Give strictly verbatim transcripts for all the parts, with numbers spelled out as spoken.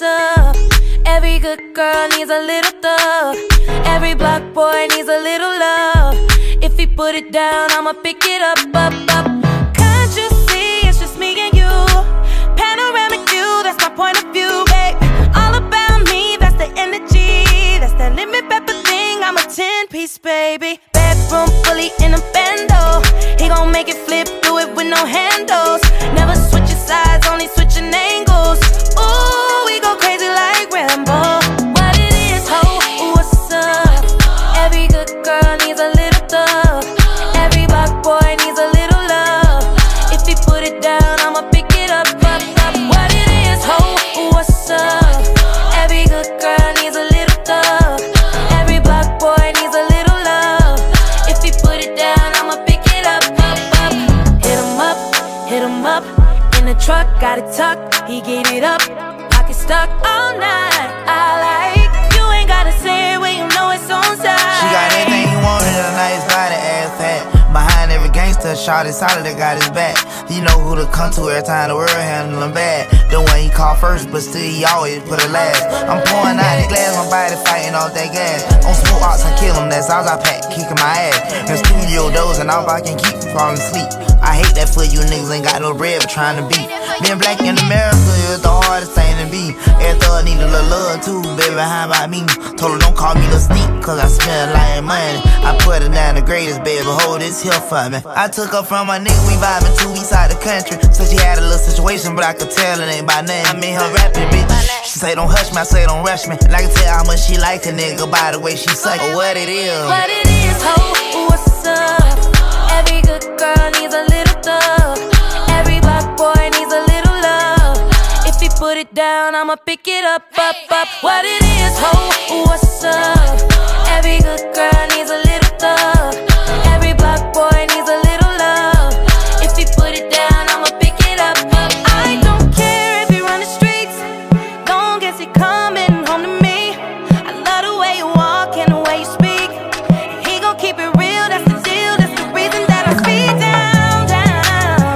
what's up? Every good girl needs a little thug. Every block boy needs a little love. If he put it down, I'ma pick it up, up, up. Can't you see it's just me and you? Panoramic view, that's my point of view, babe. All about me, that's the energy. That's that lemon pepper thing, I'm a ten-piece, baby. Bedroom fully in a bando. He gon' make it flip, do it with no handles. Never switching sides, only switching angles. Ooh, we go crazy like Rambo. What it is, ho, what's up? Every good girl needs a little thug. Every black boy needs a little love. If he put it down, I'ma pick it up, up, up. What it is, ho, what's up? Every good girl needs a little thug. Every black boy needs a little love. If he put it down, I'ma pick it up, up, up. Hit him up, hit him up. In the truck, got it tucked, he get it up. Pocket stuck all night, I like. You ain't gotta say it when you know it's on side. She got everything you want in a nice body, ass fat. Behind every gangster, shot is solid, that got his back. You know who to come to every time the world handle him bad. The one he call first, but still he always put it last. I'm pouring out the glass, my body fighting off that gas. On smoke ox, I kill him, that's all I pack, kicking my ass. In studio dozing, all I can keep from falling asleep. I hate that for you niggas ain't got no bread but trying to beat. Being black in America is the hardest thing to be. Every thug need a little love too, baby, how about me? Told her don't call me the sneak, cause I spend a lot of money. I put her down the greatest, baby, hold this here for me. I took her from my nigga, we vibing two weeks out the country. So she had a little situation, but I could tell it ain't by name. I mean her rapping, bitch. She say don't hush me, I say don't rush me. And I can tell how much she like a nigga by the way she suck. Or what it is. What it is, ho, what's up? Every good girl needs a little thug. Every black boy needs a little love. If he put it down, I'ma pick it up, up, up. What it is, ho, what's up? Every good girl needs a little thug. Every black boy needs a little love. If he put it down, I'ma pick it up, up. I don't care if he run the streets, long as he coming home to me. I love the way you walk and the way you speak. He gon' keep it real, that's the deal. That's the reason that I speak down, down.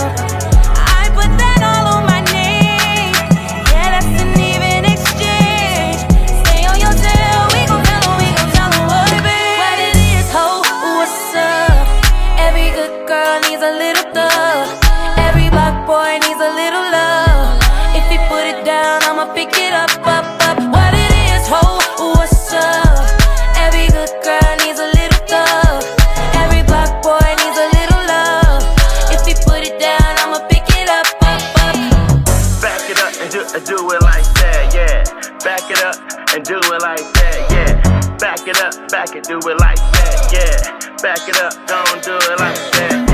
I put that all on my name. Yeah, that's an even exchange. Stay on your tail, we gon' tell him, we gon' tell him what it be. What it is, ho, what's up? Every good girl needs a little thug. Every black boy needs a little love. If he put it down, I'ma pick it up, up, up. What it is, ho, what's up? Every good girl needs a little thug. Every black boy needs a little love. If he put it down, I'ma pick it up, up, up. Back it up and do, and do it like that, yeah. Back it up and do it like that, yeah. Back it up, back it, do it like that, yeah. Back it up, don't do it like that.